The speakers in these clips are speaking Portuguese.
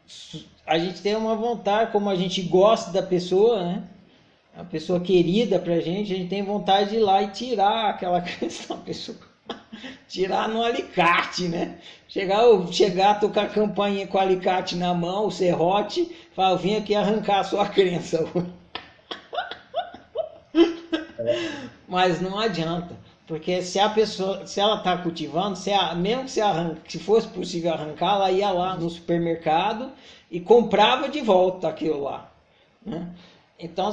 a gente tem uma vontade, como a gente gosta da pessoa, né? A pessoa querida pra gente, a gente tem vontade de ir lá e tirar aquela crença da pessoa. Tirar no alicate, né? Chegar, tocar a campainha com o alicate na mão, o serrote, falar, eu vim aqui arrancar a sua crença. Mas não adianta, porque se a pessoa, se ela está cultivando, mesmo que se fosse possível arrancar, ela ia lá no supermercado e comprava de volta aquilo lá, né? Então,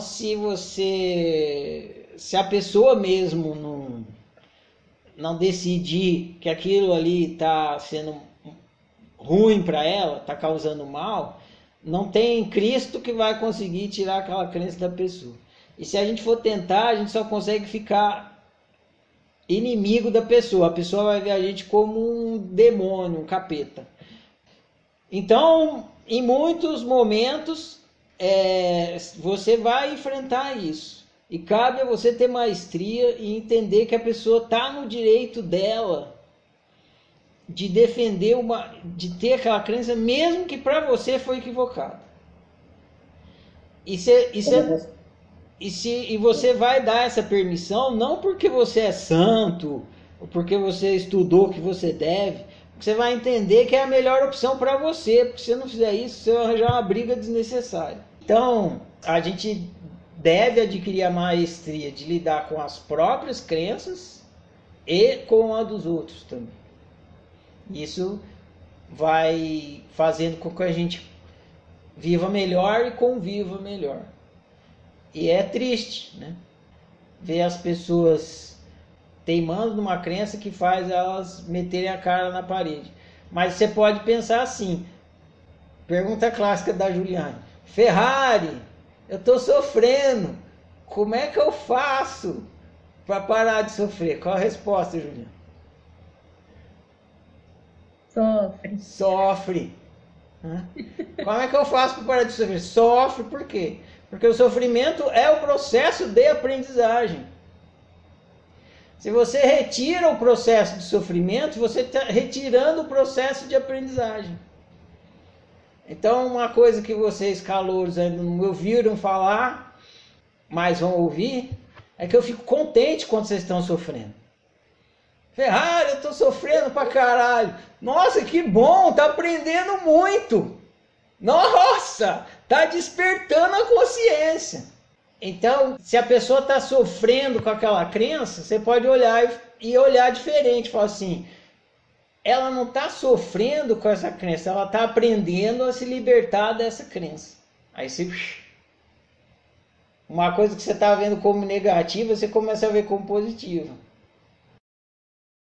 se a pessoa mesmo não decidir que aquilo ali está sendo ruim para ela, está causando mal, não tem Cristo que vai conseguir tirar aquela crença da pessoa. E se a gente for tentar, a gente só consegue ficar inimigo da pessoa. A pessoa vai ver a gente como um demônio, um capeta. Então, em muitos momentos, você vai enfrentar isso. E cabe a você ter maestria e entender que a pessoa está no direito dela de defender de ter aquela crença, mesmo que para você foi equivocado. E você vai dar essa permissão não porque você é santo, ou porque você estudou o que você deve, você vai entender que é a melhor opção para você, porque se você não fizer isso, você vai arranjar uma briga desnecessária. Então, a gente deve adquirir a maestria de lidar com as próprias crenças e com a dos outros também. Isso vai fazendo com que a gente viva melhor e conviva melhor. E é triste, né? Ver as pessoas teimando numa crença que faz elas meterem a cara na parede. Mas você pode pensar assim, pergunta clássica da Juliane: Ferrari, eu estou sofrendo, como é que eu faço para parar de sofrer? Qual a resposta, Juliane? Sofre. Como é que eu faço para parar de sofrer? Sofre, por quê? Porque o sofrimento é o processo de aprendizagem. Se você retira o processo de sofrimento, você está retirando o processo de aprendizagem. Então, uma coisa que vocês, calouros, ainda não me ouviram falar, mas vão ouvir, é que eu fico contente quando vocês estão sofrendo. Ferrari, eu estou sofrendo pra caralho. Nossa, que bom, tá aprendendo muito. Nossa, tá despertando a consciência. Então, se a pessoa está sofrendo com aquela crença, você pode olhar e olhar diferente. Falar assim, ela não está sofrendo com essa crença, ela está aprendendo a se libertar dessa crença. Aí você... Uma coisa que você está vendo como negativa, você começa a ver como positiva.